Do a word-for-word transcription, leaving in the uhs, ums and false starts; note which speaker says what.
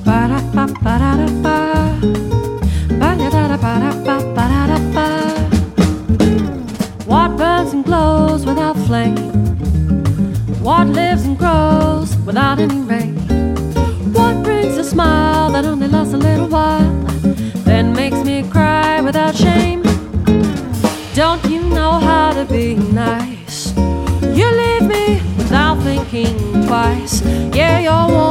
Speaker 1: What burns and glows without flame? What lives and grows without any rain? What brings a smile that only lasts a little while, then makes me cry without shame? Don't you know how to be nice? You leave me without thinking twice. Yeah, you're